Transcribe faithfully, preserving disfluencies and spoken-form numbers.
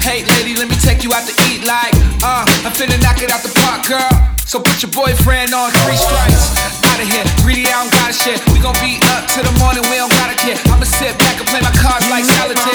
Hey lady, let me take you out to eat like Uh, I'm finna knock it out the park, girl. So put your boyfriend on three strikes. Outta here, greedy, I don't gotta shit. We gon' be up till the morning, we don't gotta care. I'ma sit back and play my cards like solitaire.